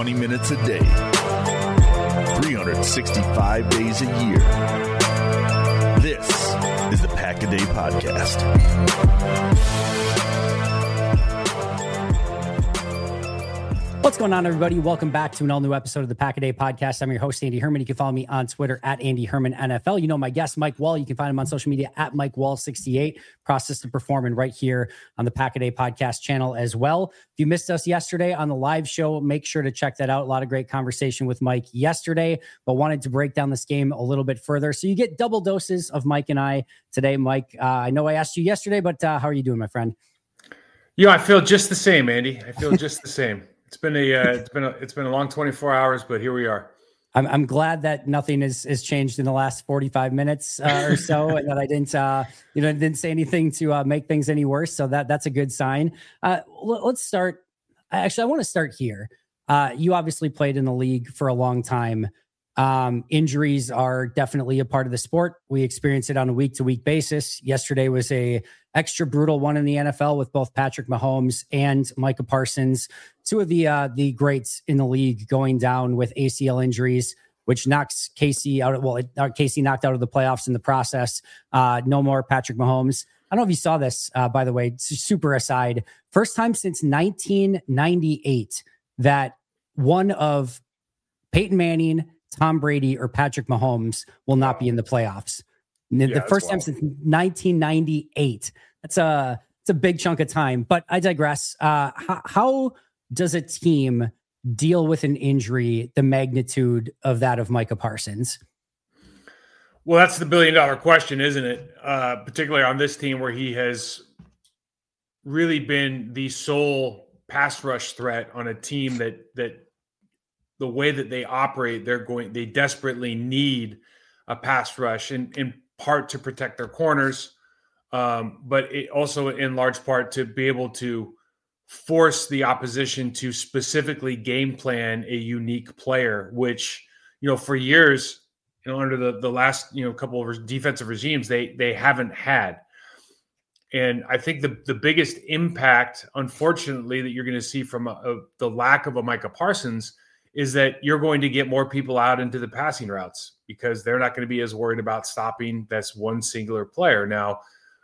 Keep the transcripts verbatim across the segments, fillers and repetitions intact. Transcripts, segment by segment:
twenty minutes a day, three hundred sixty-five days a year. This is the Pack a Day Podcast. What's going on, everybody? Welcome back to an all-new episode of the Pack a Day Podcast. I'm your host, Andy Herman. You can follow me on Twitter at Andy Herman N F L. You know my guest, Mike Wall. You can find him on social media at Mike Wall sixty-eight. Process to Perform, and right here on the Pack a Day Podcast channel as well. If you missed us yesterday on the live show, make sure to check that out. A lot of great conversation with Mike yesterday, but wanted to break down this game a little bit further. So you get double doses of Mike and I today. Mike, uh, I know I asked you yesterday, but uh, how are you doing, my friend? Yeah, I feel just the same, Andy. I feel just the same. It's been a uh, it's been a it's been a long twenty-four hours, but here we are. I'm I'm glad that nothing has has changed in the last forty-five minutes uh, or so, and that I didn't uh, you know didn't say anything to uh, make things any worse. So that that's a good sign. Uh, l- let's start. Actually, I want to start here. Uh, you obviously played in the league for a long time. Um, injuries are definitely a part of the sport. We experience it on a week to week basis. Yesterday was a extra brutal one in the N F L with both Patrick Mahomes and Micah Parsons, two of the uh, the greats in the league, going down with A C L injuries, which knocks Casey out. Well, it, uh, Casey knocked out of the playoffs in the process. Uh, no more Patrick Mahomes. I don't know if you saw this, uh, by the way, super aside. First time since nineteen ninety-eight that one of Peyton Manning, Tom Brady, or Patrick Mahomes will not be in the playoffs. The, Yeah, the first time since nineteen ninety-eight. That's a it's a big chunk of time. But I digress. Uh, how, how does a team deal with an injury the magnitude of that of Micah Parsons? Well, that's the billion dollar question, isn't it? Uh, particularly on this team where he has really been the sole pass rush threat on a team that that the way that they operate, they're going they desperately need a pass rush, in, in part to protect their corners, um, but it also in large part to be able to force the opposition to specifically game plan a unique player, which, you know, for years, you know, under the, the last, you know, couple of defensive regimes, they they haven't had. And I think the, the biggest impact, unfortunately, that you're going to see from a, a, the lack of a Micah Parsons is that you're going to get more people out into the passing routes because they're not going to be as worried about stopping this one singular player. Now,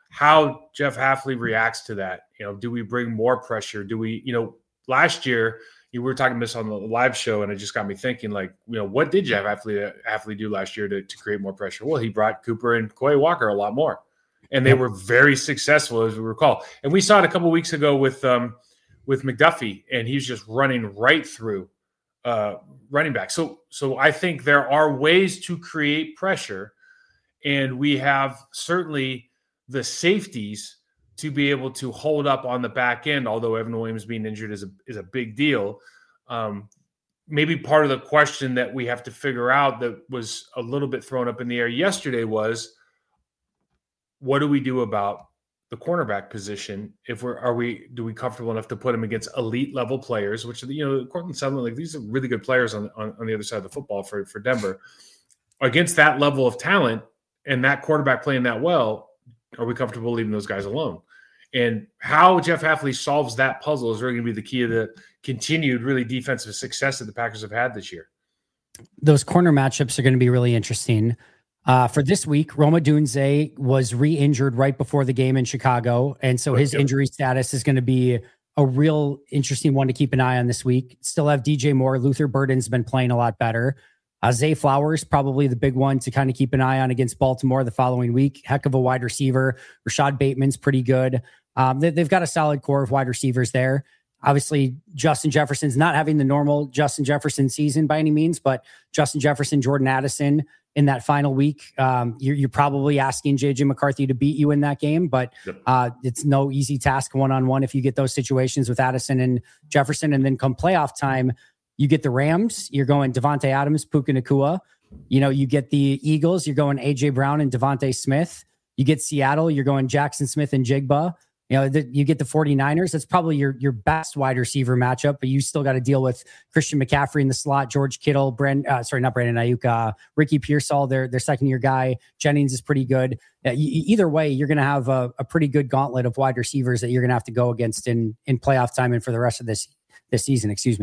how Jeff Hafley reacts to that, you know, do we bring more pressure? Do we, you know, last year you were talking this on the live show, and it just got me thinking, like, you know, what did Jeff Hafley, Hafley do last year to, to create more pressure? Well, he brought Cooper and Quay Walker a lot more, and they were very successful, as we recall. And we saw it a couple of weeks ago with um, with McDuffie, and he's just running right through uh, running back. So, so I think there are ways to create pressure, and we have certainly the safeties to be able to hold up on the back end. Although Evan Williams being injured is a is a big deal. Um, maybe part of the question that we have to figure out that was a little bit thrown up in the air yesterday was, what do we do about the cornerback position? If we're, are we, do we comfortable enough to put him against elite level players, which, you know, Cortland Sutherland, like these are really good players on, on, on the other side of the football for, for Denver, against that level of talent and that quarterback playing that well, are we comfortable leaving those guys alone? And how Jeff Hafley solves that puzzle is really going to be the key to the continued really defensive success that the Packers have had this year. Those corner matchups are going to be really interesting. Uh, for this week, Rome Odunze was re-injured right before the game in Chicago, and so his Yep. injury status is going to be a real interesting one to keep an eye on this week. Still have D J Moore. Luther Burden's been playing a lot better. Uh, Zay Flowers, probably the big one to kind of keep an eye on against Baltimore the following week. Heck of a wide receiver. Rashad Bateman's pretty good. Um, they, they've got a solid core of wide receivers there. Obviously, Justin Jefferson's not having the normal Justin Jefferson season by any means, but Justin Jefferson, Jordan Addison in that final week, um, you're, you're probably asking J J McCarthy to beat you in that game, but uh, it's no easy task one-on-one if you get those situations with Addison and Jefferson. And then come playoff time, you get the Rams, you're going Devontae Adams, Puka Nacua. You know, you get the Eagles, you're going A J Brown and Devontae Smith. You get Seattle, you're going Jackson Smith and Jigba. You know, the, you get the 49ers. That's probably your your best wide receiver matchup, but you still got to deal with Christian McCaffrey in the slot, George Kittle, Brand, uh, sorry, not Brandon Ayuk, uh, Ricky Pearsall, their their second year guy. Jennings is pretty good. Uh, you, either way, you're going to have a, a pretty good gauntlet of wide receivers that you're going to have to go against in in playoff time and for the rest of this this season. Excuse me.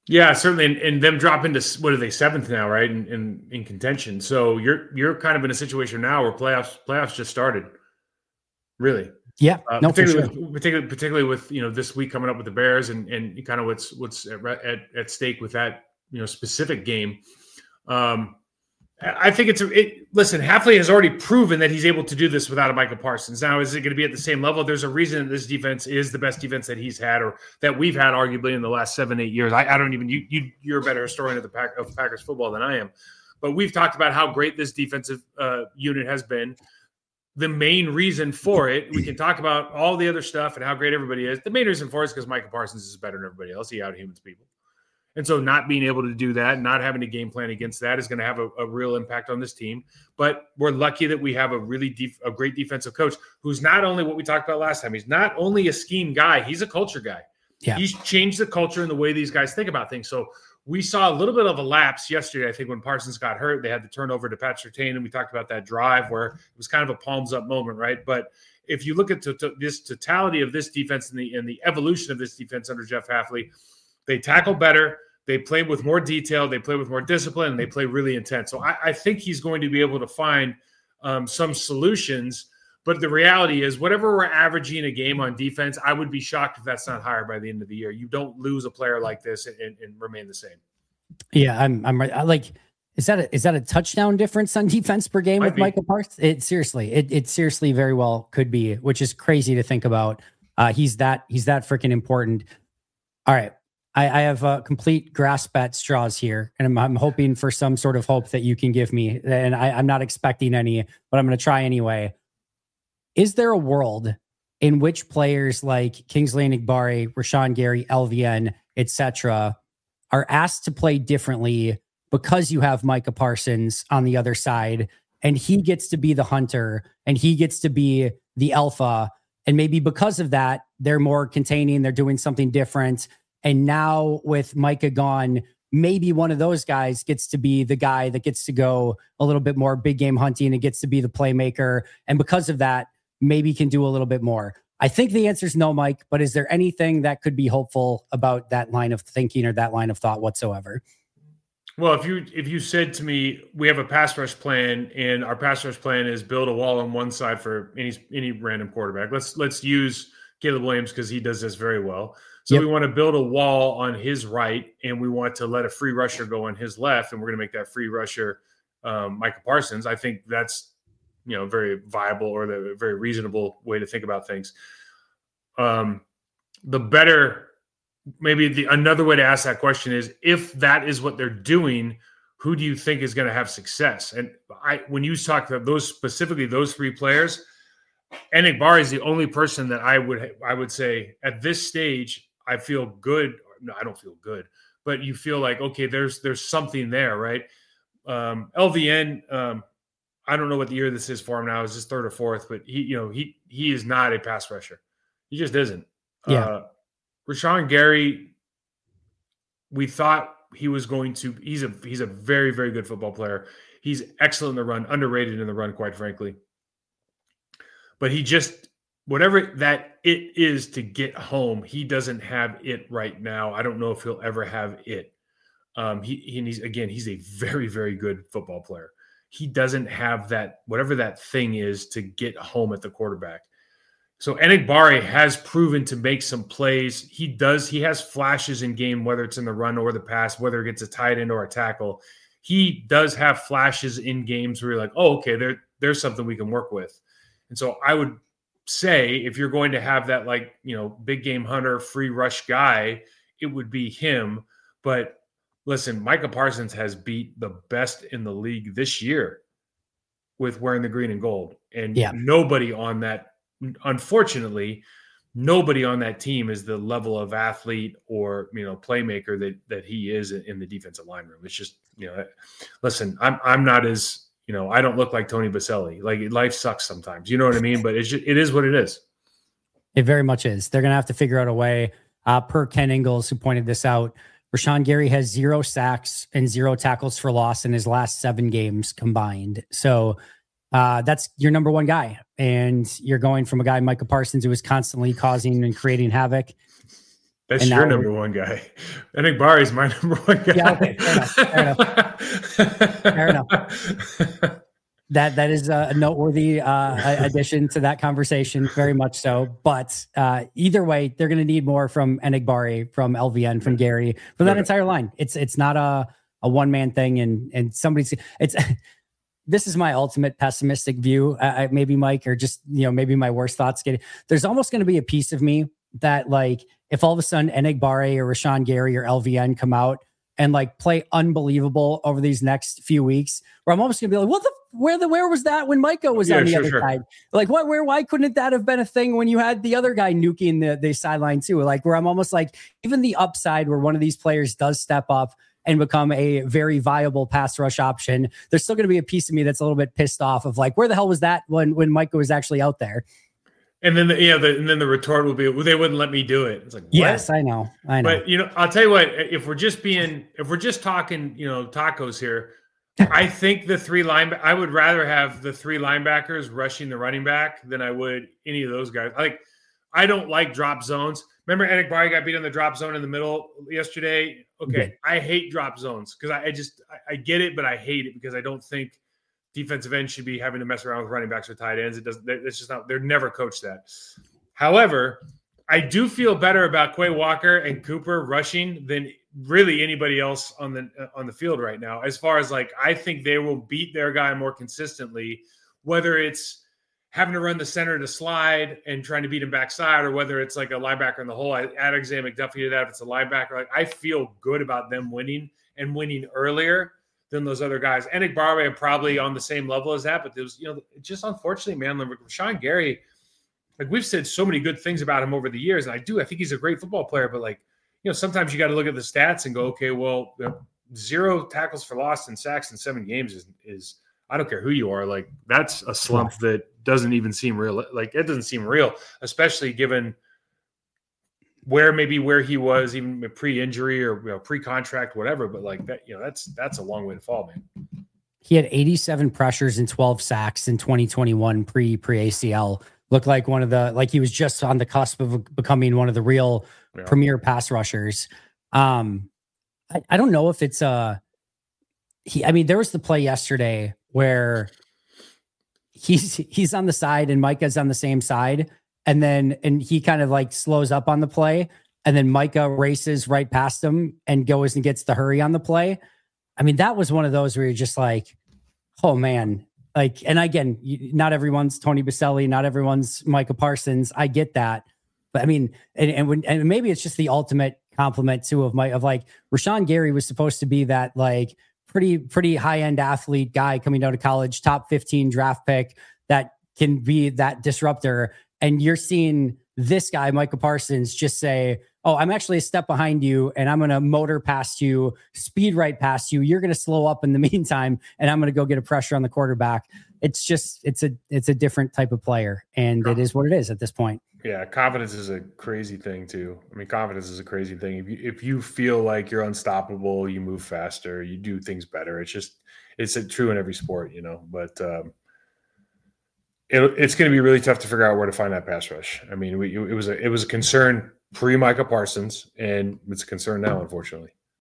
Yeah, certainly, and, and them dropping to what are they seventh now, right? In, in in contention. So you're you're kind of in a situation now where playoffs playoffs just started. Really, yeah, uh, no, particularly for sure. with, particularly particularly with you know this week coming up with the Bears and and kind of what's what's at, at, at stake with that you know specific game. Um, I think it's a, it, listen, Hafley has already proven that he's able to do this without a Micah Parsons. Now, is it going to be at the same level? There's a reason that this defense is the best defense that he's had or that we've had arguably in the last seven, eight years. I, I don't even, you, you, you're a better historian of the Pack, of Packers football than I am, but we've talked about how great this defensive uh, unit has been. The main reason for it, we can talk about all the other stuff and how great everybody is. The main reason for it is because Micah Parsons is better than everybody else. He out-humans people. And so not being able to do that, not having a game plan against that is going to have a, a real impact on this team. But we're lucky that we have a really def- a great defensive coach who's not only what we talked about last time. He's not only a scheme guy. He's a culture guy. Yeah. He's changed the culture and the way these guys think about things. So we saw a little bit of a lapse yesterday, I think, when Parsons got hurt. They had the turnover to Pat Surtain, and we talked about that drive where it was kind of a palms up moment, right? But if you look at to, to this totality of this defense and the, and the evolution of this defense under Jeff Hafley, they tackle better. They play with more detail. They play with more discipline, and they play really intense. So I, I think he's going to be able to find um, some solutions. But the reality is, whatever we're averaging a game on defense, I would be shocked if that's not higher by the end of the year. You don't lose a player like this and, and, and remain the same. Yeah, I'm. I'm I like. Is that a, is that a touchdown difference on defense per game Might with be. Micah Parsons? It seriously, it it seriously very well could be, which is crazy to think about. Uh, he's that he's that freaking important. All right. I, I have a complete grasp at straws here, and I'm, I'm hoping for some sort of hope that you can give me. And I, I'm not expecting any, but I'm going to try anyway. Is there a world in which players like Kingsley Enagbare, Rashawn Gary, L V N, et cetera, are asked to play differently because you have Micah Parsons on the other side, and he gets to be the hunter, and he gets to be the alpha, and maybe because of that, they're more containing, they're doing something different. And now with Micah gone, maybe one of those guys gets to be the guy that gets to go a little bit more big game hunting and gets to be the playmaker. And because of that, maybe can do a little bit more. I think the answer is no, Mike, but is there anything that could be hopeful about that line of thinking or that line of thought whatsoever? Well, if you if you said to me, we have a pass rush plan and our pass rush plan is build a wall on one side for any any random quarterback. Let's let's use Caleb Williams because he does this very well. So yep. We want to build a wall on his right, and we want to let a free rusher go on his left, and we're going to make that free rusher um, Micah Parsons. I think that's you know very viable or the very reasonable way to think about things. Um, the better, maybe the another way to ask that question is, if that is what they're doing, who do you think is going to have success? And I, when you talk to those specifically, those three players, Enagbare is the only person that I would I would say at this stage. I feel good. No, I don't feel good, but you feel like, okay, there's, there's something there, right? Um, L V N, um, I don't know what the year this is for him now. Is this third or fourth, but he, you know, he, he is not a pass rusher. He just isn't. Yeah. Uh, Rashawn Gary, we thought he was going to, he's a, he's a very, very good football player. He's excellent in the run, underrated in the run, quite frankly. But he just, whatever that it is to get home, he doesn't have it right now. I don't know if he'll ever have it. Um, he, he and he's again, he's a very, very good football player. He doesn't have that, whatever that thing is, to get home at the quarterback. So Enagbare has proven to make some plays. He does. He has flashes in game, whether it's in the run or the pass, whether it gets a tight end or a tackle. He does have flashes in games where you're like, oh, okay, there, there's something we can work with. And so I would say if you're going to have that, like, you know, big game hunter, free rush guy, it would be him. But listen, Micah Parsons has beat the best in the league this year with wearing the green and gold. And yeah. nobody on that, unfortunately, nobody on that team is the level of athlete or, you know, playmaker that that he is in the defensive line room. It's just, you know, listen, I'm I'm not as, you know, I don't look like Tony Baselli. Like, life sucks sometimes. You know what I mean? But it's just, it is what it is. It very much is. They're going to have to figure out a way. Uh, per Ken Ingalls, who pointed this out, Rashawn Gary has zero sacks and zero tackles for loss in his last seven games combined. So uh, that's your number one guy. And you're going from a guy, Micah Parsons, who is constantly causing and creating havoc. That's and your number one guy. Enagbare is my number one guy. Yeah, okay, fair enough. Fair enough. Fair enough. That that is a noteworthy uh, addition to that conversation, very much so. But uh, either way, they're going to need more from Enagbare, from L V N, from Gary, from that entire line. It's it's not a, a one man thing, and and somebody's it's. This is my ultimate pessimistic view. Uh, maybe Mike, or just you know maybe my worst thoughts get. There's almost going to be a piece of me that like if all of a sudden Enagbare or Rashawn Gary or L V N come out and like play unbelievable over these next few weeks, where I'm almost gonna be like, what the where the where was that when Micah was yeah, on the sure, other sure. side? Like what where why couldn't that have been a thing when you had the other guy nuking the, the sideline too? Like where I'm almost like even the upside where one of these players does step up and become a very viable pass rush option, there's still gonna be a piece of me that's a little bit pissed off of like, where the hell was that when when Micah was actually out there? And then, the, you know, the, and then the retort will be, well, they wouldn't let me do it. It's like, what? Yes, I know, I know. But you know, I'll tell you what. If we're just being, if we're just talking, you know, tacos here, I think the three line, I would rather have the three linebackers rushing the running back than I would any of those guys. Like, I don't like drop zones. Remember, Enagbare got beat on the drop zone in the middle yesterday. Okay, yeah. I hate drop zones because I, I just, I, I get it, but I hate it because I don't think defensive ends should be having to mess around with running backs or tight ends. It doesn't. It's just not. They're never coached that. However, I do feel better about Quay Walker and Cooper rushing than really anybody else on the on the field right now. As far as like, I think they will beat their guy more consistently, whether it's having to run the center to slide and trying to beat him backside, or whether it's like a linebacker in the hole. I add Alexander McDuffie to that if it's a linebacker. Like I feel good about them winning and winning earlier than those other guys. Enagbare are probably on the same level as that, but there was, you know, just unfortunately, man, like Rashawn Gary, like we've said so many good things about him over the years, and I do. I think he's a great football player, but like, you know, sometimes you got to look at the stats and go, okay, well, you know, zero tackles for loss and sacks in seven games is, is I don't care who you are, like that's a slump that doesn't even seem real. Like it doesn't seem real, especially given where maybe where he was even pre-injury or you know, pre-contract, whatever. But like that, you know, that's that's a long way to fall, man. He had eighty-seven pressures and twelve sacks in twenty twenty-one pre pre A C L. Looked like one of the like he was just on the cusp of becoming one of the real yeah. premier pass rushers. Um, I, I don't know if it's uh he. I mean, there was the play yesterday where he's he's on the side and Micah's on the same side. And then, and he kind of like slows up on the play, and then Micah races right past him and goes and gets the hurry on the play. I mean, that was one of those where you're just like, oh man, like, and again, you, not everyone's Tony Boselli, not everyone's Micah Parsons. I get that. But I mean, and, and when, and maybe it's just the ultimate compliment too of my, of like Rashawn Gary was supposed to be that like pretty, pretty high end athlete guy coming out of college, top fifteen draft pick that can be that disruptor. And you're seeing this guy, Micah Parsons, just say, oh, I'm actually a step behind you and I'm going to motor past you, speed right past you. You're going to slow up in the meantime, and I'm going to go get a pressure on the quarterback. It's just, it's a, it's a different type of player, and it is what it is at this point. Yeah. Confidence is a crazy thing too. I mean, confidence is a crazy thing. If you, if you feel like you're unstoppable, you move faster, you do things better. It's just, it's a, true in every sport, you know, but, um, It, it's going to be really tough to figure out where to find that pass rush. I mean, we, it was a it was a concern pre Micah Parsons, and it's a concern now, unfortunately.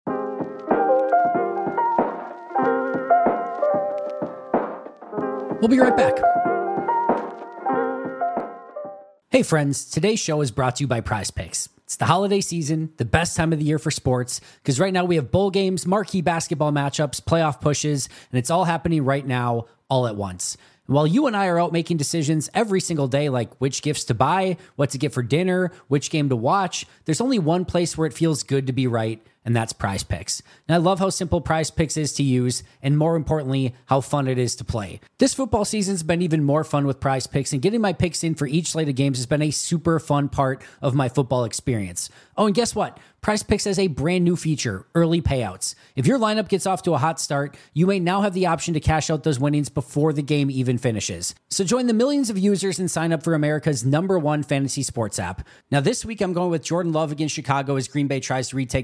We'll be right back. Hey friends, today's show is brought to you by Prize Picks. It's the holiday season, the best time of the year for sports, because right now we have bowl games, marquee basketball matchups, playoff pushes, and it's all happening right now, all at once. While you and I are out making decisions every single day, like which gifts to buy, what to get for dinner, which game to watch, there's only one place where it feels good to be right, and that's Prize Picks. And I love how simple Prize Picks is to use, and more importantly, how fun it is to play. This football season's been even more fun with Prize Picks, and getting my picks in for each slate of games has been a super fun part of my football experience. Oh, and guess what? Prize Picks has a brand new feature, early payouts. If your lineup gets off to a hot start, you may now have the option to cash out those winnings before the game even finishes. So join the millions of users and sign up for America's number one fantasy sports app. Now this week I'm going with Jordan Love against Chicago as Green Bay tries to retake the top spot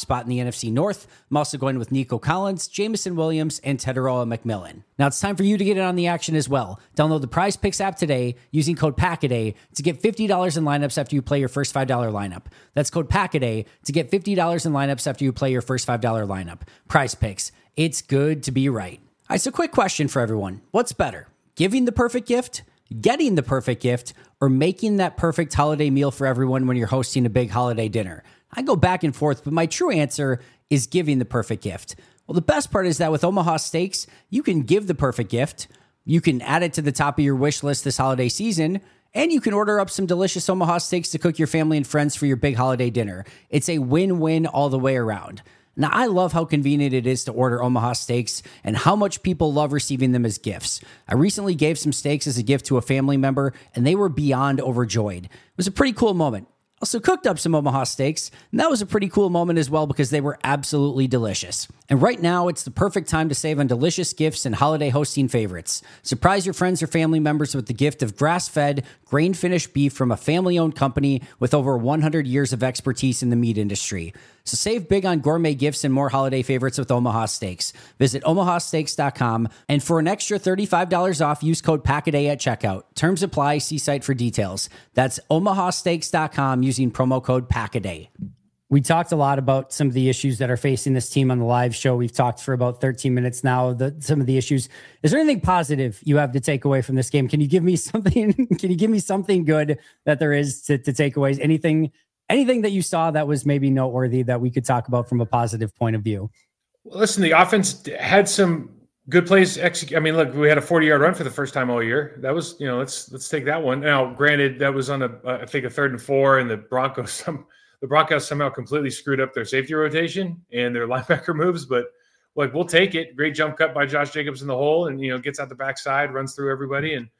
spot in the N F C North. I'm also going with Nico Collins, Jamison Williams, and Teteroa McMillan. Now it's time for you to get in on the action as well. Download the Prize Picks app today using code PACKADAY to get fifty dollars in lineups after you play your first five dollars lineup. That's code PACKADAY to get fifty dollars in lineups after you play your first five dollars lineup. Prize Picks. It's good to be right. All right, so quick question for everyone. What's better? Giving the perfect gift, getting the perfect gift, or making that perfect holiday meal for everyone when you're hosting a big holiday dinner? I go back and forth, but my true answer is giving the perfect gift. Well, the best part is that with Omaha Steaks, you can give the perfect gift, you can add it to the top of your wish list this holiday season, and you can order up some delicious Omaha Steaks to cook your family and friends for your big holiday dinner. It's a win-win all the way around. Now, I love how convenient it is to order Omaha Steaks and how much people love receiving them as gifts. I recently gave some steaks as a gift to a family member, and they were beyond overjoyed. It was a pretty cool moment. Also cooked up some Omaha Steaks, and that was a pretty cool moment as well because they were absolutely delicious. And right now, it's the perfect time to save on delicious gifts and holiday hosting favorites. Surprise your friends or family members with the gift of grass-fed, grain-finished beef from a family-owned company with over one hundred years of expertise in the meat industry. So save big on gourmet gifts and more holiday favorites with Omaha Steaks. Visit omaha steaks dot com, and for an extra thirty-five dollars off, use code PACKADAY at checkout. Terms apply. See site for details. That's omaha steaks dot com using promo code PACKADAY. We talked a lot about some of the issues that are facing this team on the live show. We've talked for about thirteen minutes now, the, some of the issues. Is there anything positive you have to take away from this game? Can you give me something? Can you give me something good that there is to, to take away? Anything, anything that you saw that was maybe noteworthy that we could talk about from a positive point of view? Well, listen, the offense had some good plays. Execute. I mean, look, we had a forty-yard run for the first time all year. That was, you know, let's let's take that one. Now, granted, that was on a uh, I think a third and four, and the Broncos some. The Broncos somehow completely screwed up their safety rotation and their linebacker moves, but like we'll take it. Great jump cut by Josh Jacobs in the hole, and you know gets out the backside, runs through everybody, and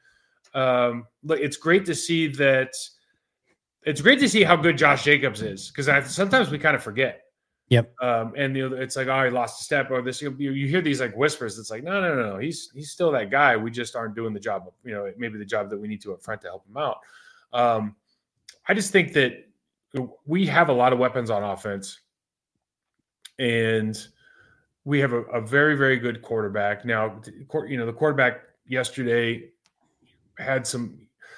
um, look, it's great to see that. It's great to see how good Josh Jacobs is because sometimes we kind of forget. Yep. Um, and you know it's like, oh, he lost a step, or this. You, you hear these like whispers. It's like, no, no, no, no. He's he's still that guy. We just aren't doing the job. You know, maybe the job that we need to up front to help him out. Um, I just think that. We have a lot of weapons on offense, and we have a, a very, very good quarterback. Now, you know, the quarterback yesterday had some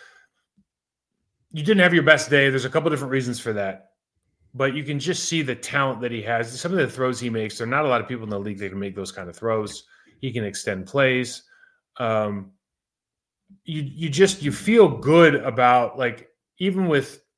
– you didn't have your best day. There's a couple different reasons for that, but you can just see the talent that he has. Some of the throws he makes, there are not a lot of people in the league that can make those kind of throws. He can extend plays. Um, you you just – you feel good about, like, even with –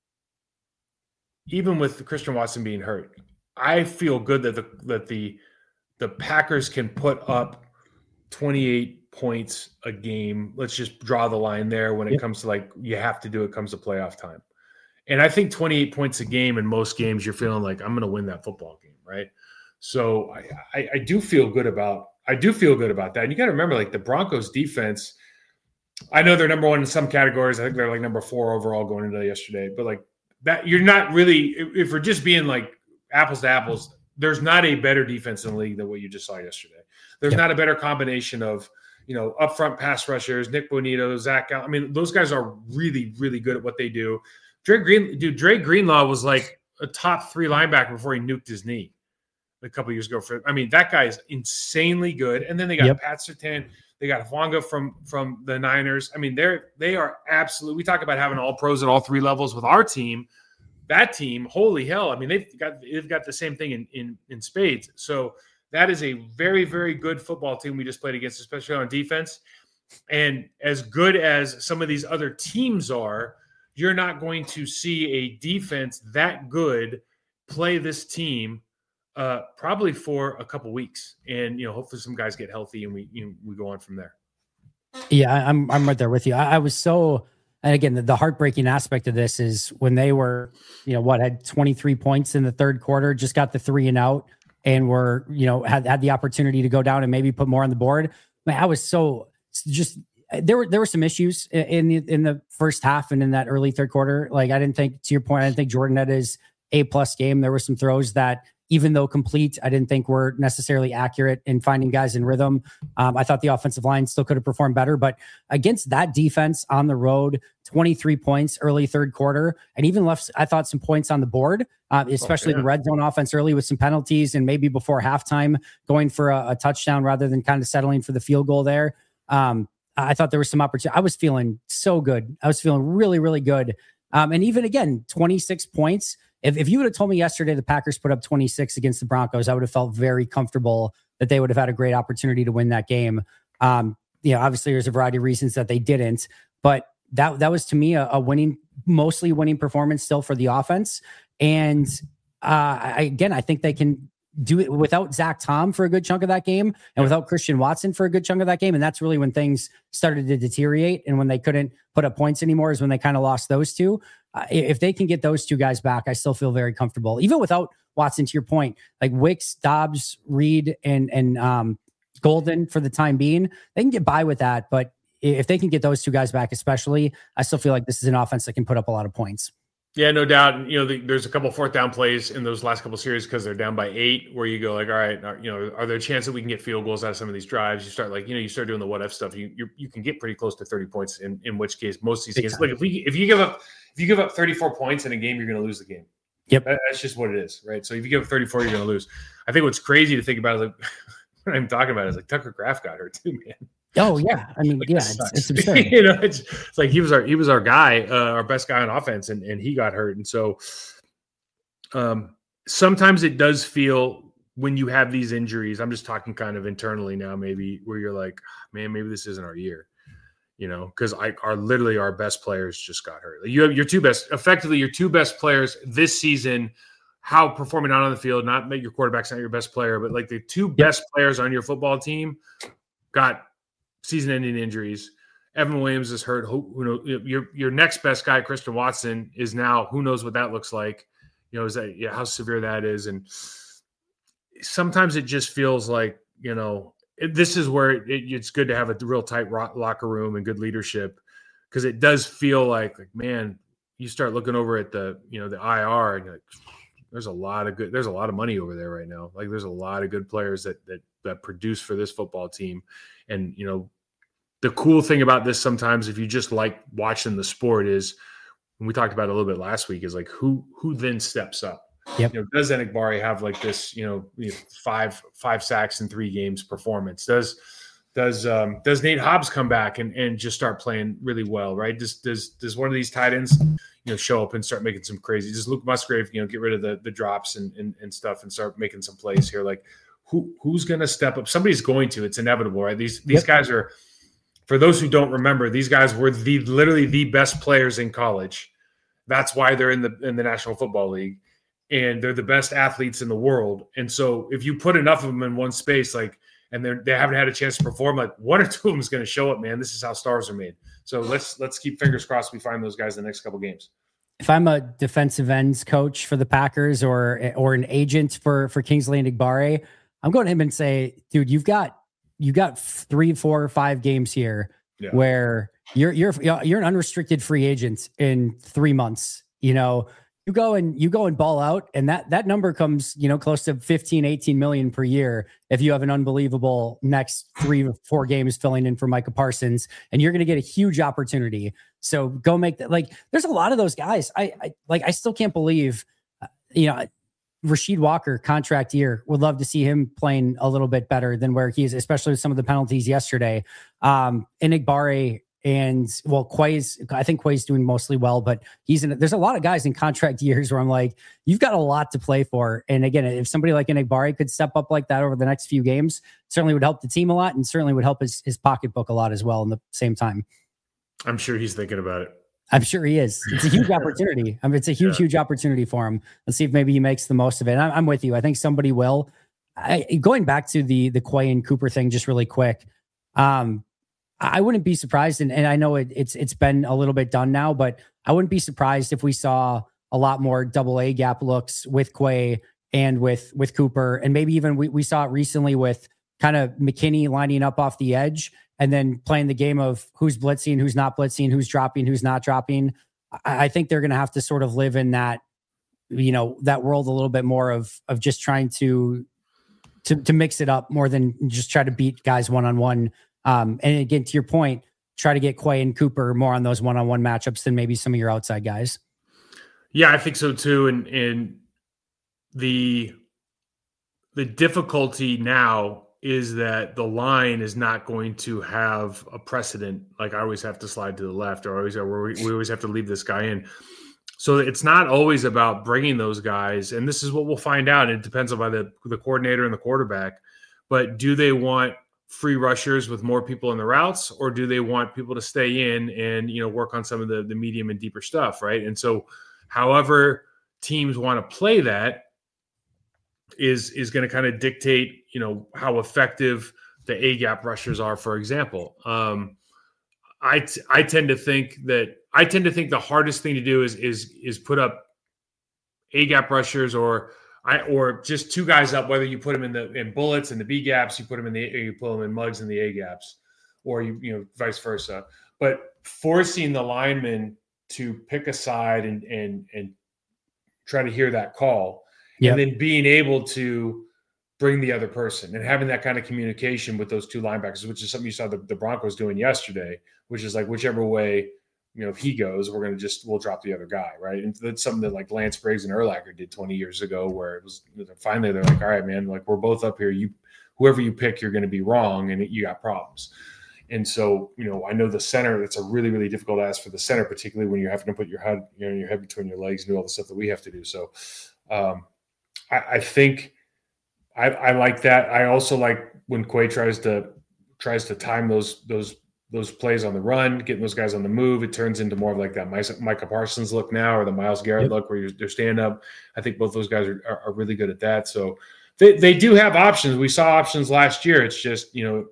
Even with Christian Watson being hurt, I feel good that the that the the Packers can put up twenty-eight points a game. Let's just draw the line there when it yep. comes to like you have to do it comes to playoff time. And I think twenty-eight points a game in most games, you're feeling like I'm going to win that football game, right? So I, I, I do feel good about I do feel good about that. And you got to remember, like the Broncos defense. I know they're number one in some categories. I think they're like number four overall going into yesterday, but like. That you're not really, if we're just being like apples to apples, there's not a better defense in the league than what you just saw yesterday. There's yep. not a better combination of, you know, upfront pass rushers, Nick Bonito, Zach. I mean, those guys are really, really good at what they do. Dre Green, dude, Dre Greenlaw was like a top three linebacker before he nuked his knee a couple years ago. For I mean, that guy is insanely good. And then they got yep. Pat Surtain. They got Hwanga from from the Niners. I mean, they're they are absolutely. We talk about having all pros at all three levels with our team. That team, holy hell! I mean, they've got they've got the same thing in in in spades. So that is a very very good football team we just played against, especially on defense. And as good as some of these other teams are, you're not going to see a defense that good play this team. Uh, probably for a couple weeks, and you know, hopefully some guys get healthy, and we you know, we go on from there. Yeah, I'm I'm right there with you. I, I was so, and again, the, the heartbreaking aspect of this is when they were, you know, what had twenty-three points in the third quarter, just got the three and out, and were you know had had the opportunity to go down and maybe put more on the board. Man, I was so just there were there were some issues in the in the first half and in that early third quarter. Like I didn't think, to your point, I didn't think Jordan had his A plus game. There were some throws that even though complete, I didn't think were necessarily accurate in finding guys in rhythm. Um, I thought the offensive line still could have performed better, but against that defense on the road, twenty-three points early third quarter, and even left, I thought, some points on the board, uh, especially oh, yeah. the red zone offense early with some penalties and maybe before halftime going for a, a touchdown rather than kind of settling for the field goal there. Um, I thought there was some opportunity. I was feeling so good. I was feeling really, really good. Um, and even again, twenty-six points. If, if you would have told me yesterday the Packers put up twenty-six against the Broncos, I would have felt very comfortable that they would have had a great opportunity to win that game. Um, you know, obviously there's a variety of reasons that they didn't, but that that was to me a, a winning, mostly winning performance still for the offense. And uh, I, again, I think they can do it without Zach Tom for a good chunk of that game and without Christian Watson for a good chunk of that game. And that's really when things started to deteriorate. And when they couldn't put up points anymore is when they kind of lost those two. Uh, if they can get those two guys back, I still feel very comfortable, even without Watson, to your point, like Wicks, Dobbs, Reed, and, and um, Golden for the time being, they can get by with that. But if they can get those two guys back, especially, I still feel like this is an offense that can put up a lot of points. Yeah, no doubt. You know, the, there's a couple fourth down plays in those last couple of series because they're down by eight, where you go like, all right, are, you know, are there a chance that we can get field goals out of some of these drives? You start like, you know, you start doing the what if stuff. You you you can get pretty close to thirty points. In, in which case, most of these games, like if we if you give up if you give up thirty-four points in a game, you're going to lose the game. Yep, that, that's just what it is, right? So if you give up thirty-four, you're going to lose. I think what's crazy to think about is like what I'm talking about is like Tucker Kraft got hurt too, man. Oh yeah, I mean, like, yeah, it's, it's absurd. you know, it's, it's like he was our he was our guy, uh, our best guy on offense, and and he got hurt. And so, um, sometimes it does feel when you have these injuries. I'm just talking kind of internally now, maybe where you're like, man, maybe this isn't our year, you know, because I are literally our best players just got hurt. You have your two best, effectively your two best players this season. How performing out on the field, not that your quarterback's not your best player, but like the two yep. best players on your football team got season-ending injuries. Evan Williams is hurt. Who, who knows, your your next best guy, Christian Watson, is now. Who knows what that looks like? You know, is that yeah, how severe that is? And sometimes it just feels like you know it, this is where it, it, it's good to have a real tight rock, locker room and good leadership, because it does feel like like man, you start looking over at the you know the I R and you're like, there's a lot of good. There's a lot of money over there right now. Like there's a lot of good players that that that produce for this football team, and you know. The cool thing about this sometimes, if you just like watching the sport, is when we talked about it a little bit last week, is like who who then steps up. Yep. You know, does Enagbare have like this, you know, five five sacks in three games performance? Does does um, does Nate Hobbs come back and, and just start playing really well? Right? Does does does one of these tight ends, you know, show up and start making some crazy? Does Luke Musgrave, you know, get rid of the the drops and and, and stuff and start making some plays here? Like who who's going to step up? Somebody's going to. It's inevitable, right? These these yep. guys are. For those who don't remember, these guys were the literally the best players in college. That's why they're in the in the National Football League, and they're the best athletes in the world. And so, if you put enough of them in one space, like, and they they haven't had a chance to perform, like one or two of them is going to show up. Man, this is how stars are made. So let's let's keep fingers crossed we find those guys in the next couple games. If I'm a defensive ends coach for the Packers or or an agent for for Kingsley Enagbare, I'm going to him and say, dude, you've got. You got three, four, five games here yeah. where you're you're you're an unrestricted free agent in three months. You know, you go and you go and ball out, and that that number comes, you know, close to fifteen, eighteen million per year if you have an unbelievable next three or four games filling in for Micah Parsons, and you're going to get a huge opportunity. So go make that. Like, there's a lot of those guys. I, I like. I still can't believe, uh, you know. Rasheed Walker, contract year. Would love to see him playing a little bit better than where he is, especially with some of the penalties yesterday. Um, Enagbare and well, Quay's, I think Quay's doing mostly well, but he's in. There's a lot of guys in contract years where I'm like, you've got a lot to play for. And again, if somebody like Enagbare could step up like that over the next few games, certainly would help the team a lot, and certainly would help his his pocketbook a lot as well. In the same time, I'm sure he's thinking about it. I'm sure he is. It's a huge opportunity. I mean, it's a huge, yeah. huge opportunity for him. Let's see if maybe he makes the most of it. And I'm, I'm with you. I think somebody will. I, going back to the the Quay and Cooper thing, just really quick. Um, I wouldn't be surprised, and, and I know it, it's it's been a little bit done now, but I wouldn't be surprised if we saw a lot more double A gap looks with Quay and with with Cooper, and maybe even we we saw it recently with kind of McKinney lining up off the edge. And then playing the game of who's blitzing, who's not blitzing, who's dropping, who's not dropping. I, I think they're going to have to sort of live in that you know, that world a little bit more of of just trying to to to mix it up more than just try to beat guys one on one. Um, and again, to your point, try to get Quay and Cooper more on those one on one matchups than maybe some of your outside guys. Yeah, I think so too. And and the the difficulty now is that the line is not going to have a precedent. Like I always have to slide to the left, or always or we always have to leave this guy in. So it's not always about bringing those guys. And this is what we'll find out. It depends on by the, the coordinator and the quarterback. But do they want free rushers with more people in the routes, or do they want people to stay in and, you know, work on some of the, the medium and deeper stuff, right? And so however teams want to play that is is going to kind of dictate, you know, how effective the A-gap rushers are, for example. Um, I t- I tend to think that I tend to think the hardest thing to do is is is put up A-gap rushers, or I or just two guys up. Whether you put them in the in bullets and the B gaps, you put them in the or you put them in mugs and the A gaps, or you you know vice versa. But forcing the lineman to pick a side and and and try to hear that call, yep. and then being able to bring the other person and having that kind of communication with those two linebackers, which is something you saw the, the Broncos doing yesterday, which is like whichever way, you know, if he goes, we're going to just, we'll drop the other guy. Right. And that's something that like Lance Briggs and Urlacher did twenty years ago, where it was finally, they're like, all right, man, like we're both up here. You, whoever you pick, you're going to be wrong. And you got problems. And so, you know, I know the center, it's a really, really difficult ask for the center, particularly when you're having to put your head, you know, your head between your legs and do all the stuff that we have to do. So um, I, I think, I, I like that. I also like when Quay tries to tries to time those those those plays on the run, getting those guys on the move. It turns into more of like that Micah Parsons look now, or the Myles Garrett yep. look, where you're, they're stand up. I think both those guys are, are, are really good at that. So they they do have options. We saw options last year. It's just, you know,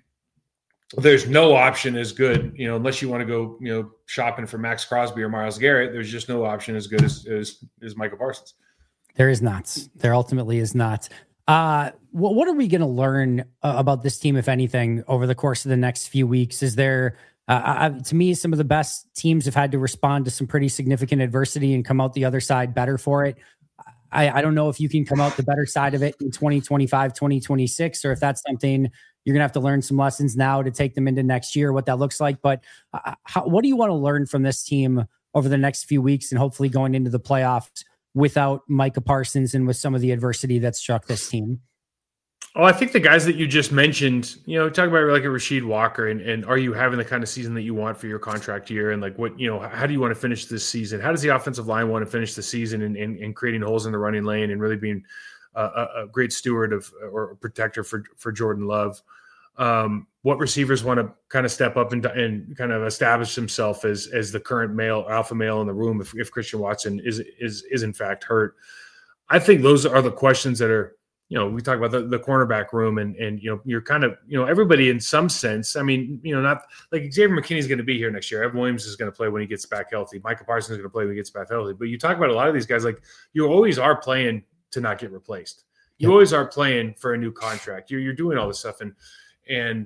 there's no option as good, you know, unless you want to go, you know, shopping for Max Crosby or Myles Garrett. There's just no option as good as as, as Micah Parsons. There is not. There ultimately is not. Uh, what, what are we going to learn uh, about this team, if anything, over the course of the next few weeks? Is there, uh, uh, to me, some of the best teams have had to respond to some pretty significant adversity and come out the other side better for it. I, I don't know if you can come out the better side of it in twenty twenty-five, twenty twenty-six, or if that's something you're going to have to learn some lessons now to take them into next year, what that looks like. But uh, how, what do you want to learn from this team over the next few weeks and hopefully going into the playoffs without Micah Parsons and with some of the adversity that struck this team? Oh, I think the guys that you just mentioned, you know, talk about like a Rasheed Walker, and, and are you having the kind of season that you want for your contract year? And like, what, you know, how do you want to finish this season? How does the offensive line want to finish the season, and, and, and creating holes in the running lane and really being a, a great steward of, or protector for, for Jordan Love? Um, what receivers want to kind of step up and, and kind of establish himself as, as the current male, alpha male in the room if, if Christian Watson is, is, is in fact hurt? I think those are the questions that are, you know, we talk about the, the cornerback room, and, and, you know, you're kind of, you know, everybody in some sense, I mean, you know, not like Xavier McKinney is going to be here next year. Evan Williams is going to play when he gets back healthy. Micah Parsons is going to play when he gets back healthy. But you talk about a lot of these guys, like you always are playing to not get replaced. You yep. always are playing for a new contract. You're, you're doing all this stuff. And, and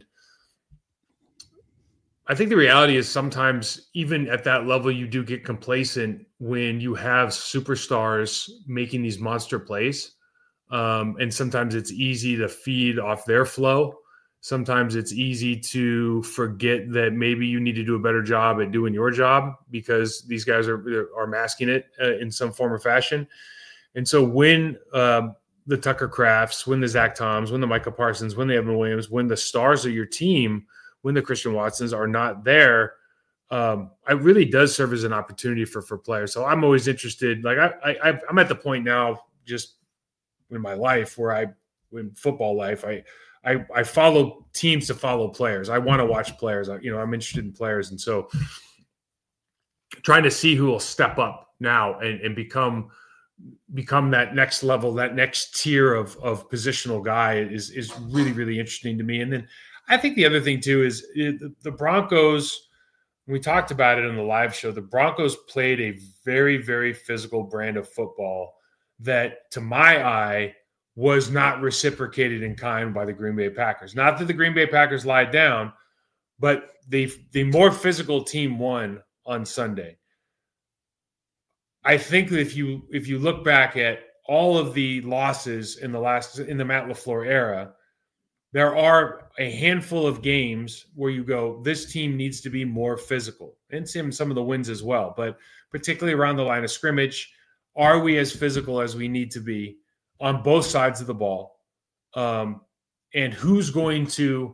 I think the reality is sometimes even at that level, you do get complacent when you have superstars making these monster plays. Um, and sometimes it's easy to feed off their flow. Sometimes it's easy to forget that maybe you need to do a better job at doing your job because these guys are, are masking it uh, in some form or fashion. And so when um, the Tucker Crafts, when the Zach Toms, when the Micah Parsons, when the Evan Williams, when the stars of your team, when the Christian Watsons are not there, um, it really does serve as an opportunity for, for players. So I'm always interested. Like I, I, I'm at the point now, just in my life where I, in football life, I, I, I follow teams to follow players. I want to watch players. I, you know, I'm interested in players. And so trying to see who will step up now and, and become, become that next level, that next tier of, of positional guy is, is really, really interesting to me. And then I think the other thing too is it, the Broncos, we talked about it in the live show, the Broncos played a very, very physical brand of football that to my eye was not reciprocated in kind by the Green Bay Packers. Not that the Green Bay Packers lied down, but the, the more physical team won on Sunday. I think that if you if you look back at all of the losses in the last in the Matt LaFleur era, there are a handful of games where you go, this team needs to be more physical, and some some of the wins as well, but particularly around the line of scrimmage, are we as physical as we need to be on both sides of the ball? Um, and who's going to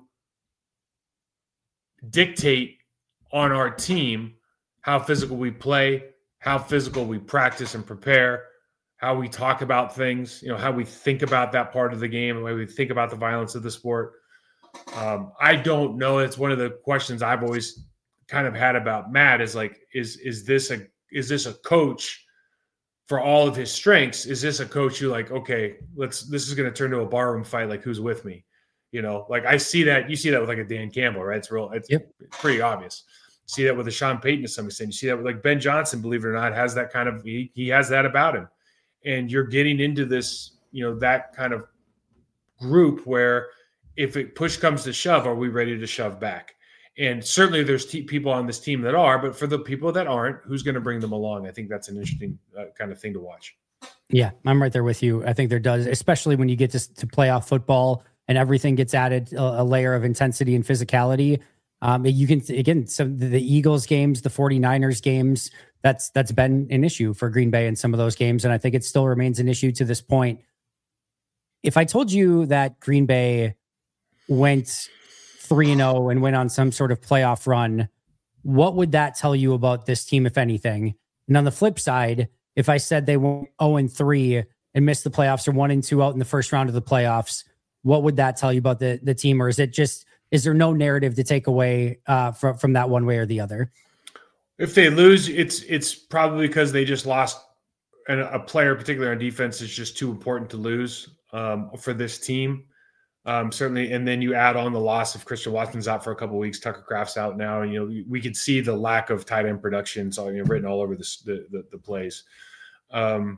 dictate on our team how physical we play, how physical we practice and prepare, how we talk about things, you know, how we think about that part of the game, the way we think about the violence of the sport. Um, I don't know. It's one of the questions I've always kind of had about Matt is like, is, is this a, is this a coach for all of his strengths? Is this a coach who like, okay, let's, this is going to turn to a barroom fight. Like, who's with me? You know, like I see that, you see that with like a Dan Campbell, right? It's real, it's yep. pretty obvious. See that with a Sean Payton to some extent. You see that with like Ben Johnson, believe it or not, has that kind of, he, he has that about him. And you're getting into this, you know, that kind of group where if it push comes to shove, are we ready to shove back? And certainly there's te- people on this team that are, but for the people that aren't, who's going to bring them along? I think that's an interesting uh, kind of thing to watch. Yeah, I'm right there with you. I think there does, especially when you get to, to playoff football and everything gets added a, a layer of intensity and physicality. Um, you can, again, some the Eagles games, the 49ers games, that's that's been an issue for Green Bay in some of those games. And I think it still remains an issue to this point. If I told you that Green Bay went three and oh and went on some sort of playoff run, what would that tell you about this team, if anything? And on the flip side, if I said they went oh and three and missed the playoffs or one and two out in the first round of the playoffs, what would that tell you about the, the team? Or is it just, is there no narrative to take away uh, from, from that one way or the other? If they lose, it's it's probably because they just lost and a player, particularly on defense, is just too important to lose um, for this team. Um, certainly, and then you add on the loss of Christian Watson's out for a couple of weeks. Tucker Kraft's out now, and you know we could see the lack of tight end production, so you know, written all over this, the the the plays. Um,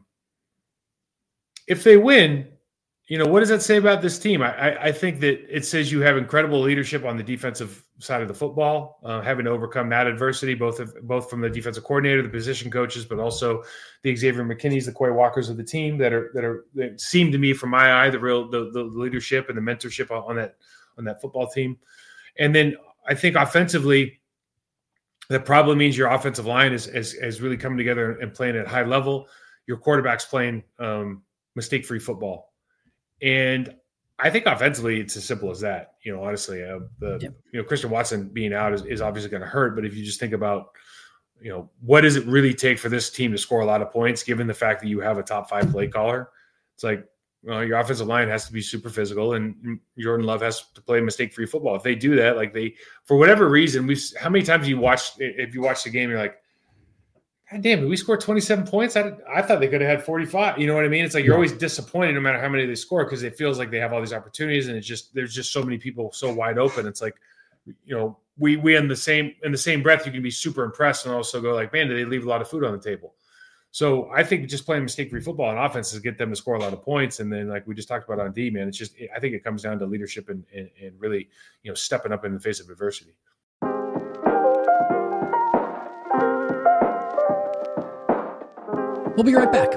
if they win, you know what does that say about this team? I, I I think that it says you have incredible leadership on the defensive side of the football, uh, having to overcome that adversity, both of both from the defensive coordinator, the position coaches, but also the Xavier McKinney's, the Quay Walkers of the team that are that are that seem to me, from my eye, the real the, the leadership and the mentorship on that on that football team. And then I think offensively, that probably means your offensive line is is, is really coming together and playing at a high level. Your quarterback's playing um, mistake-free football, and I think offensively, it's as simple as that. You know, honestly, uh, the yep. you know Christian Watson being out is, is obviously going to hurt. But if you just think about, you know, what does it really take for this team to score a lot of points, given the fact that you have a top five play caller? It's like, well, your offensive line has to be super physical, and Jordan Love has to play mistake-free football. If they do that, like they, for whatever reason, we how many times you watch if you watch the game, you're like, God damn, did we score twenty-seven points? I, I thought they could have had forty-five. You know what I mean? It's like you're always disappointed no matter how many they score, because it feels like they have all these opportunities, and it's just there's just so many people so wide open. It's like, you know, we we in the same in the same breath, you can be super impressed and also go like, man, did they leave a lot of food on the table? So I think just playing mistake-free football on offense is get them to score a lot of points, and then like we just talked about on D, man, it's just I think it comes down to leadership and and, and really you know stepping up in the face of adversity. We'll be right back.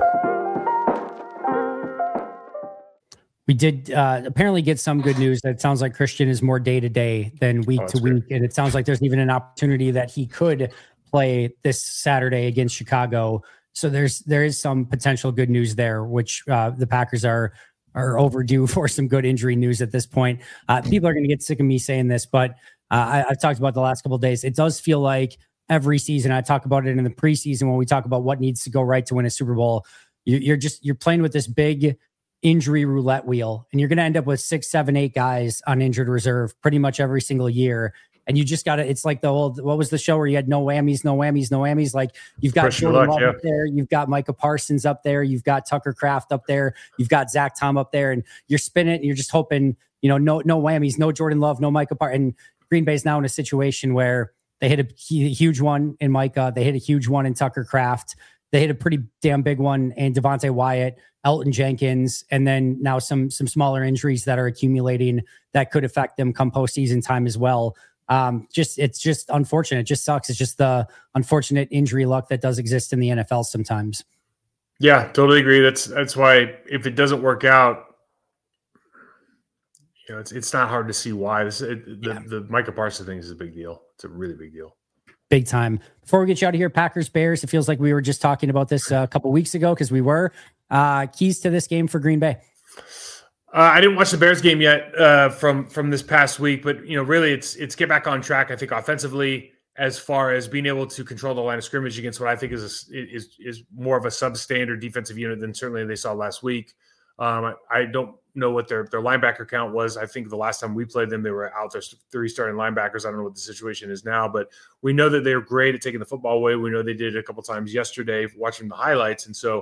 We did uh, apparently get some good news that it sounds like Christian is more day to day than week oh, to week. And it sounds like there's even an opportunity that he could play this Saturday against Chicago. So there's there is some potential good news there, which uh, the Packers are are overdue for some good injury news at this point. Uh, people are going to get sick of me saying this, but uh, I, I've talked about the last couple of days. It does feel like every season, I talk about it in the preseason when we talk about what needs to go right to win a Super Bowl. You, you're just you're playing with this big injury roulette wheel, and you're going to end up with six, seven, eight guys on injured reserve pretty much every single year. And you just got to. It's like the old. What was the show where you had no whammies, no whammies, no whammies? Like you've got Jordan Love yeah. up there, you've got Micah Parsons up there, you've got Tucker Kraft up there, you've got Zach Tom up there, and you're spinning it. And you're just hoping, you know, no no whammies, no Jordan Love, no Micah Parsons. And Green Bay's now in a situation where they hit a huge one in Micah. They hit a huge one in Tucker Kraft. They hit a pretty damn big one in Devontae Wyatt, Elton Jenkins, and then now some some smaller injuries that are accumulating that could affect them come postseason time as well. Um, just it's just unfortunate. It just sucks. It's just the unfortunate injury luck that does exist in the N F L sometimes. Yeah, totally agree. That's that's why if it doesn't work out, you know, it's it's not hard to see why. This it, the yeah. the Micah Parsons thing is a big deal. It's a really big deal. Big time. Before we get you out of here, Packers Bears. It feels like we were just talking about this a couple weeks ago because we were. Uh, keys to this game for Green Bay. Uh, I didn't watch the Bears game yet uh, from from this past week, but you know, really, it's it's get back on track. I think offensively, as far as being able to control the line of scrimmage against what I think is a, is is more of a substandard defensive unit than certainly they saw last week. Um, I, I don't know what their their linebacker count was. I think the last time we played them, they were out there three starting linebackers. I don't know what the situation is now, but we know that they're great at taking the football away. We know they did it a couple times yesterday, watching the highlights, and so.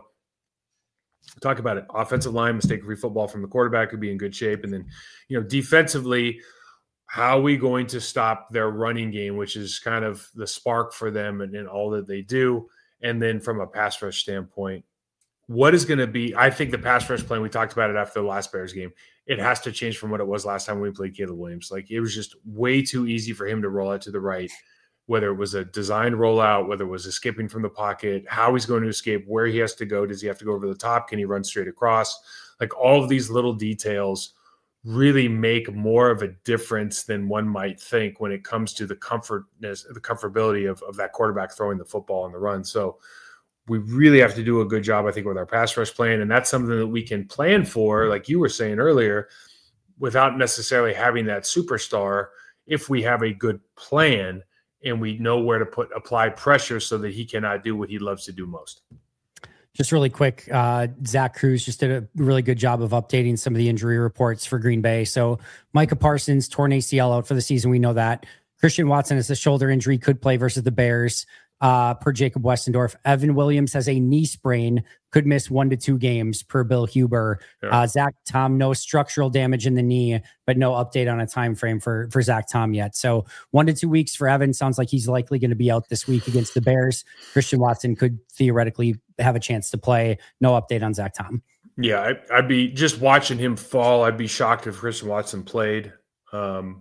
Talk about it. Offensive line, mistake-free football from the quarterback would be in good shape. And then, you know, defensively, how are we going to stop their running game, which is kind of the spark for them and, and all that they do. And then from a pass rush standpoint, what is going to be – I think the pass rush plan, we talked about it after the last Bears game, it has to change from what it was last time we played Caleb Williams. Like, it was just way too easy for him to roll out to the right. Whether it was a designed rollout, whether it was escaping from the pocket, how he's going to escape, where he has to go. Does he have to go over the top? Can he run straight across? Like all of these little details really make more of a difference than one might think when it comes to the comfortness, the comfortability of, of that quarterback throwing the football on the run. So we really have to do a good job, I think, with our pass rush plan. And that's something that we can plan for, like you were saying earlier, without necessarily having that superstar if we have a good plan and we know where to put apply pressure so that he cannot do what he loves to do most. Just really quick, uh, Zach Cruz just did a really good job of updating some of the injury reports for Green Bay. So Micah Parsons, torn A C L out for the season. We know that. Christian Watson has a shoulder injury, could play versus the Bears. Uh, per Jacob Westendorf. Evan Williams has a knee sprain, could miss one to two games per Bill Huber. Yeah. Uh, Zach Tom, no structural damage in the knee, but no update on a time frame for, for Zach Tom yet. So one to two weeks for Evan. Sounds like he's likely going to be out this week against the Bears. Christian Watson could theoretically have a chance to play. No update on Zach Tom. Yeah, I, I'd be just watching him fall. I'd be shocked if Christian Watson played. Um,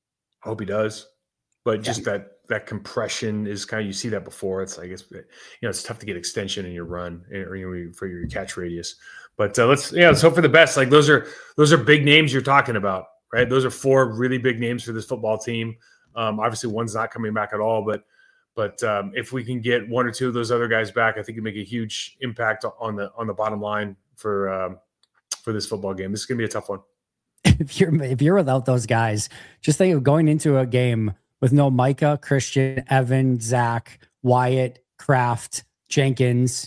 I hope he does. But just yeah. that that compression is kind of, you see that before. It's like, it's, you know, it's tough to get extension in your run or you know, for your catch radius. But uh, let's, yeah, let's hope for the best. Like those are, those are big names you're talking about, right? Those are four really big names for this football team. Um, obviously one's not coming back at all, but, but um, if we can get one or two of those other guys back, I think it'd make a huge impact on the, on the bottom line for, um, for this football game. This is going to be a tough one. If you're, if you're without those guys, just think of going into a game with no Micah, Christian, Evan, Zach, Wyatt, Kraft, Jenkins.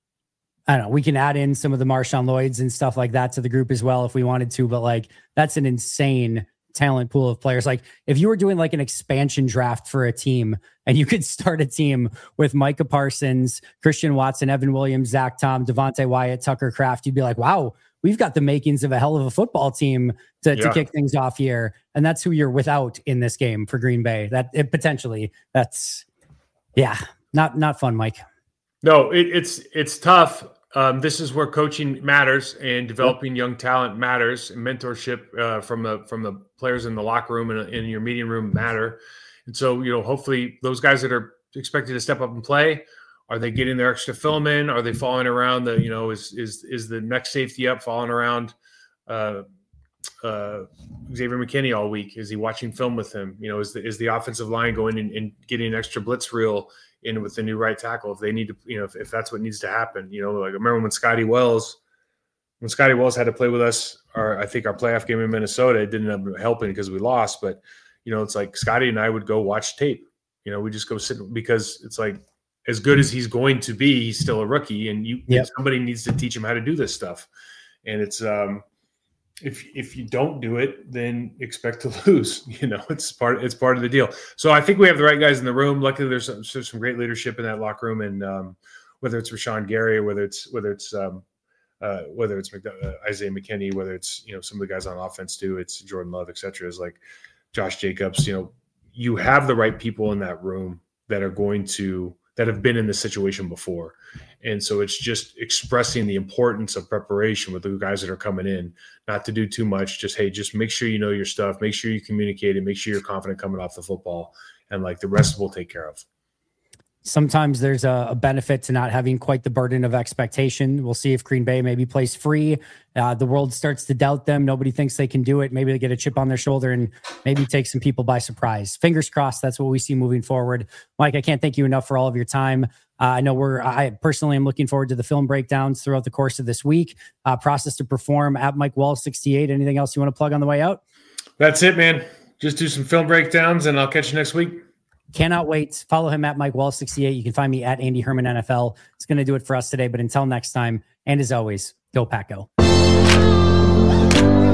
I don't know. We can add in some of the Marshawn Lloyds and stuff like that to the group as well if we wanted to, but like that's an insane talent pool of players. Like if you were doing like an expansion draft for a team and you could start a team with Micah Parsons, Christian Watson, Evan Williams, Zach Tom, Devontae Wyatt, Tucker Kraft, you'd be like, wow, we've got the makings of a hell of a football team to, yeah. to kick things off here. And that's who you're without in this game for Green Bay. That it, potentially that's, yeah, not, not fun, Mike. No, it, it's, it's tough. Um, this is where coaching matters and developing young talent matters. And mentorship uh, from the, from the players in the locker room and in your meeting room matter. And so, you know, hopefully those guys that are expected to step up and play, are they getting their extra film in? Are they falling around the, you know, is, is, is the next safety up falling around uh, uh, Xavier McKinney all week? Is he watching film with him? You know, is the, is the offensive line going and, and getting an extra blitz reel in with the new right tackle? If they need to, you know, if, if that's what needs to happen, you know, like I remember when Scotty Wells, when Scotty Wells had to play with us, or I think our playoff game in Minnesota, it didn't end up helping because we lost, but you know, it's like Scotty and I would go watch tape, you know, we just go sit because it's like, as good as he's going to be, he's still a rookie, and you yep. somebody needs to teach him how to do this stuff. And it's um, if if you don't do it, then expect to lose. You know, it's part it's part of the deal. So I think we have the right guys in the room. Luckily, there's some, there's some great leadership in that locker room, and um, whether it's Rashawn Gary, or whether it's whether it's um, uh, whether it's uh, Isaiah McKinney, whether it's you know some of the guys on offense too, it's Jordan Love, et cetera. Is like Josh Jacobs. You know, you have the right people in that room that are going to that have been in this situation before. And so it's just expressing the importance of preparation with the guys that are coming in, not to do too much. Just, hey, just make sure you know your stuff. Make sure you communicate it. Make sure you're confident coming off the football. And like the rest we'll take care of. Sometimes there's a, a benefit to not having quite the burden of expectation. We'll see if Green Bay maybe plays free. Uh, the world starts to doubt them. Nobody thinks they can do it. Maybe they get a chip on their shoulder and maybe take some people by surprise. Fingers crossed. That's what we see moving forward. Mike, I can't thank you enough for all of your time. Uh, I know we're, I personally am looking forward to the film breakdowns throughout the course of this week. Uh, process to perform at Mike Wall sixty-eight. Anything else you want to plug on the way out? That's it, man. Just do some film breakdowns and I'll catch you next week. Cannot wait. Follow him at Mike Wall sixty-eight. You can find me at Andy Herman N F L. It's going to do it for us today. But until next time, and as always, go Pack Go.